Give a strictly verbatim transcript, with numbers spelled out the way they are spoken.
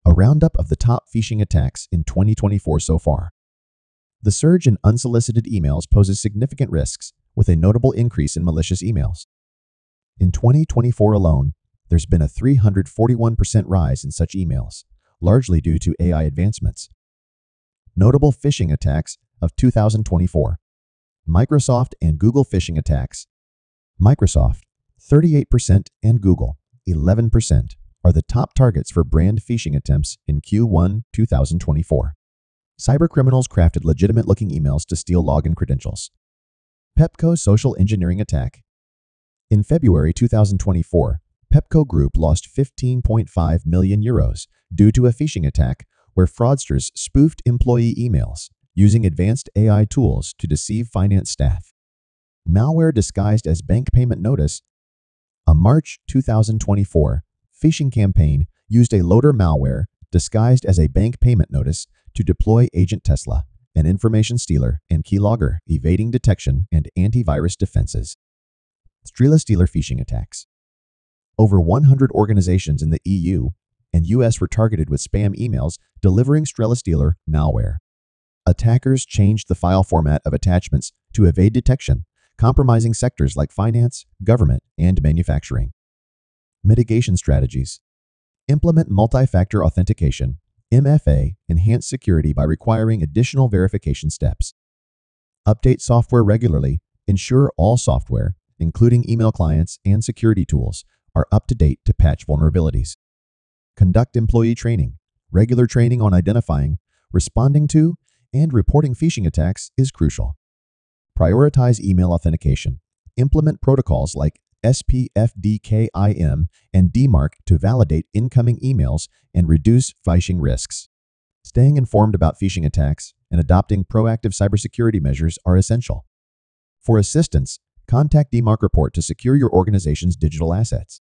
A roundup of the top phishing attacks in twenty twenty-four so far. The surge in unsolicited emails poses significant risks, with a notable increase in malicious emails. In twenty twenty-four alone, there's been a three hundred forty-one percent rise in such emails, largely due to A I advancements. Notable phishing attacks of two thousand twenty-four. Microsoft and Google phishing attacks. Microsoft, thirty-eight percent, and Google, eleven percent, are the top targets for brand phishing attempts in Q one two thousand twenty-four. Cybercriminals crafted legitimate-looking emails to steal login credentials. Pepco social engineering attack. In February two thousand twenty-four, Pepco Group lost fifteen point five million euros due to a phishing attack where fraudsters spoofed employee emails using advanced A I tools to deceive finance staff. Malware disguised as bank payment notice. A March two thousand twenty-four phishing campaign used a loader malware disguised as a bank payment notice to deploy Agent Tesla, an information stealer and keylogger evading detection and antivirus defenses. Strela Stealer phishing attacks. Over one hundred organizations in the E U and U S were targeted with spam emails delivering Strela Stealer malware. Attackers changed the file format of attachments to evade detection, compromising sectors like finance, government, and manufacturing. Mitigation strategies. Implement multi-factor authentication, M F A, enhance security by requiring additional verification steps. Update software regularly. Ensure all software, including email clients and security tools, are up to date to patch vulnerabilities. Conduct employee training. Regular training on identifying, responding to, and reporting phishing attacks is crucial. Prioritize email authentication. Implement protocols like S P F D K I M and D MARC to validate incoming emails and reduce phishing risks. Staying informed about phishing attacks and adopting proactive cybersecurity measures are essential. For assistance, contact D MARC Report to secure your organization's digital assets.